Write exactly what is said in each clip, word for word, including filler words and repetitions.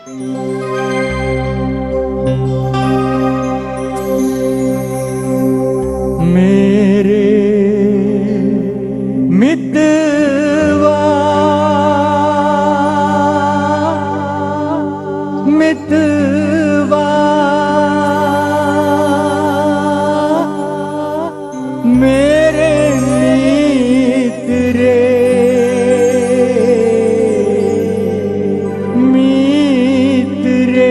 मेरे मितवा मितवा मेरे मीत रे मीत रे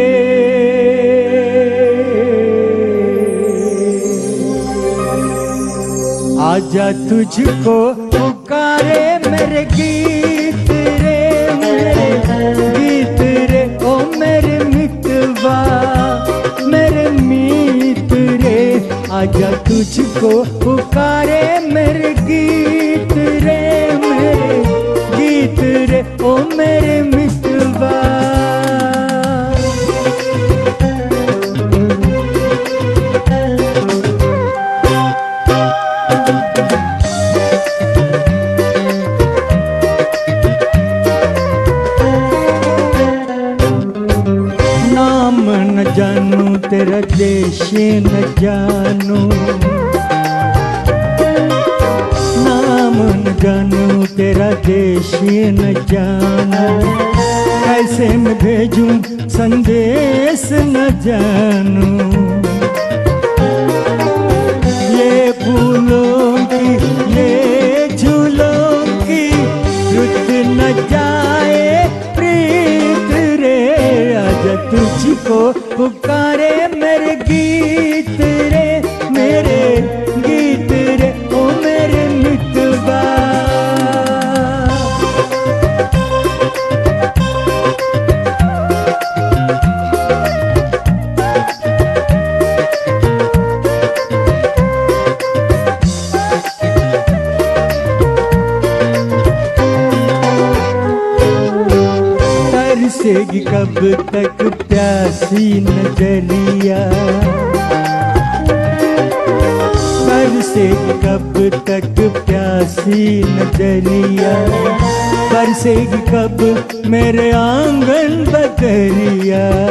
आजा तुझको पुकारे मेरे गीत रे मेरे गीत रे ओ मेरे मितवा मेरे मीत रे आजा तुझको पुकारे मेरे गीत रे मेरे गीत रे ओ मेरे मितवा न जानू तेरा देश न जानू नाम न जानू तेरा देश न जानू कैसे मैं भेजूं संदेश न जानू ये फूलों की ये झूलों की रुत न जाए प्रीत रे आजा तुझको पुकारे मेरे गीत रे मेरे गीत रे ओ मेरे मितवा तरसेगी कब तक प्यासी नजरिया बरसेगी कब तक प्यासी नजरिया बरसेगी कब मेरे आंगन बदरिया